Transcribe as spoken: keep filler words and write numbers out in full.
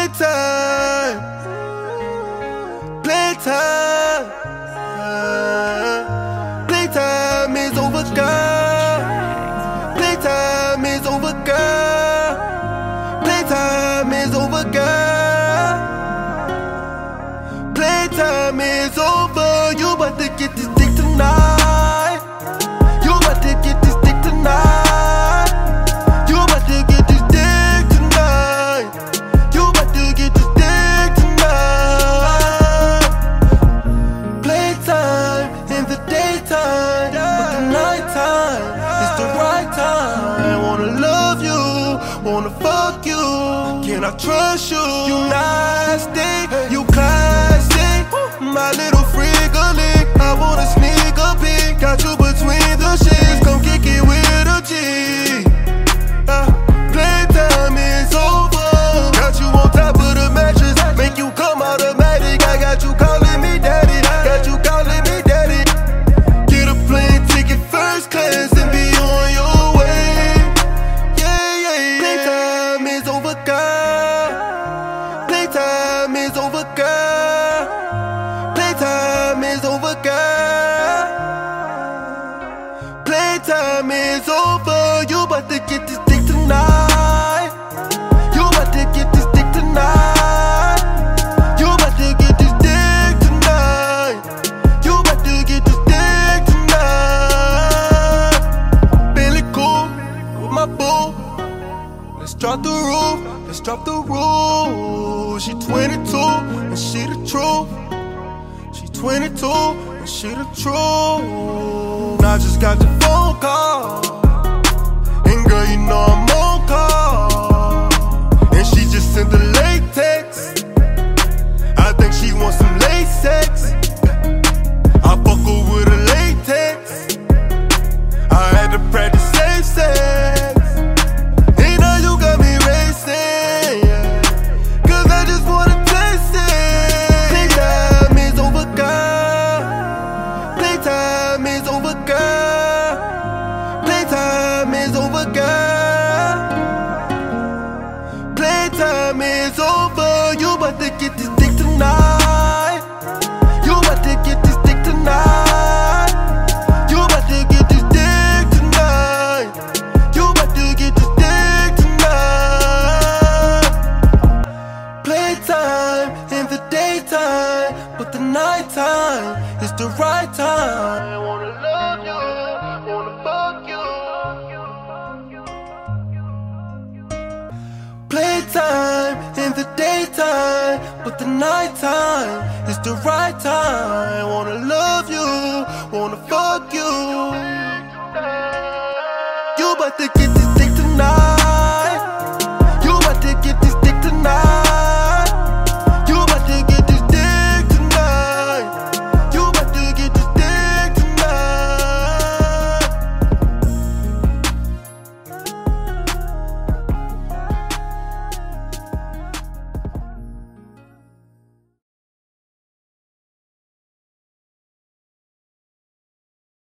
Playtime, playtime, playtime is over, girl. Playtime is over, girl. Playtime is over, girl. Playtime is over. You about to get this dick tonight. You about to get this dick tonight. You about to get this dick tonight. You about to get this dick tonight. Playtime in the daytime, but the nighttime is the right time. I wanna love you, wanna fuck you. Can I trust you? You nasty, you classy, my little freakily. I wanna sneak a peek, got you between the sheets. Come kick it with a G. Uh, playtime is over. Got you on top of the mattress, make you come automatic. I got you calling me daddy, got you calling me daddy. Get a plane ticket first class and be on your way. Yeah, yeah, yeah. Playtime is over, girl. Playtime is over, girl. Playtime is over, girl. Playtime is over. You about to get this dick tonight. You about to get this dick tonight. You about to get this dick tonight. You about to get this dick tonight. Feeling cool with my boo. Let's drop the roof. Let's drop the roof. She twenty-two and she the truth. She twenty-two and she the truth. I just got the phone call, and girl, you know I'm on call. And she just sent the latex. I think she wants some latex. I fuck her with a latex. I had to practice safe sex. And now you got me racing, yeah. Cause I just wanna taste it. Playtime is over, girl. Playtime is over, girl. Playtime is over, girl. Playtime is over. You about to get this dick tonight. You about to get this dick tonight. You about to get this dick tonight. You about to get this dick tonight. Playtime in the daytime, but the nighttime is the right time. I wanna love you, wanna fuck you. Playtime in the daytime, but the nighttime is the right time. I wanna love you, wanna fuck you. You about to get this